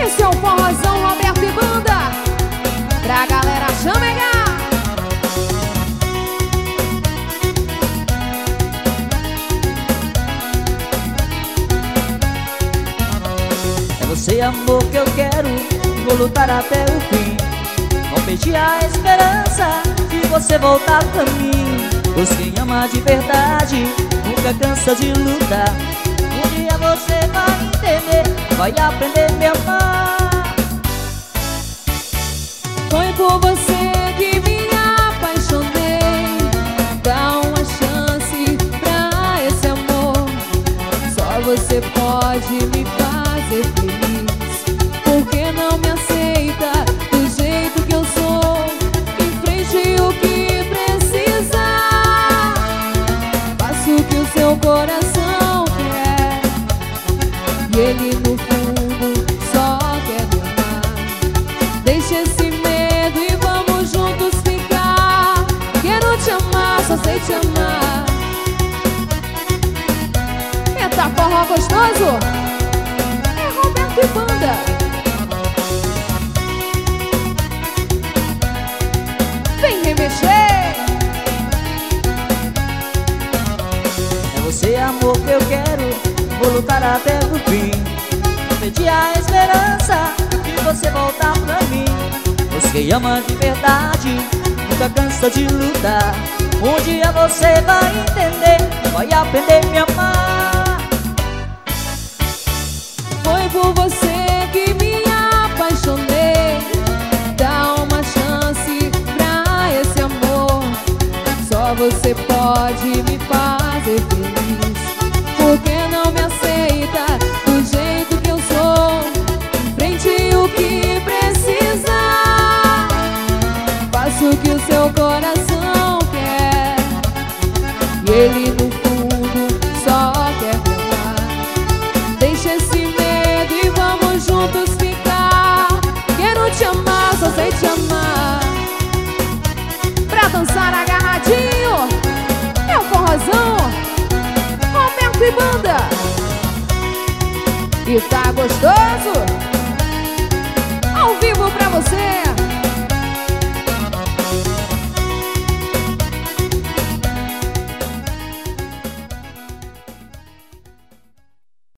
Esse é o forrozão Roberto e Banda, pra galera chamegar. É você, amor, que eu quero, vou lutar até o fim. Não perdi a esperança de você voltar pra mim. Pois quem ama de verdade nunca cansa de lutar. Um dia você vai entender, vai aprender a me amar. Foi por você que me apaixonei. Dá uma chance pra esse amor. Só você pode me fazer feliz. Por que não me aceita do jeito que eu sou? Enfrente o que precisar. Faça o que o seu coração quer. E ele no fundo só quer me amar. Deixa esse medo e vamos juntos ficar. Quero te amar, só sei te amar. Eita, forró gostoso! É Roberto e Banda. Vem remexer. É você, amor, que eu quero, vou lutar até o fim. Não perdi a esperança de você voltar pra mim. Pois quem ama de verdade nunca cansa de lutar. Um dia você vai entender, vai aprender a me amar. Foi por você que me apaixonei. Dá uma chance pra esse amor. Só você pode me fazer feliz. Por que não me aceita do jeito que eu sou? Enfrente o que precisar. Faça o que o seu coração quer. E ele no fundo só quer me amar. Deixa esse medo e vamos juntos ficar. Quero te amar, só sei te amar. Pra dançar agarradinho é o forrozão Roberto e Banda. E tá gostoso? Ao vivo pra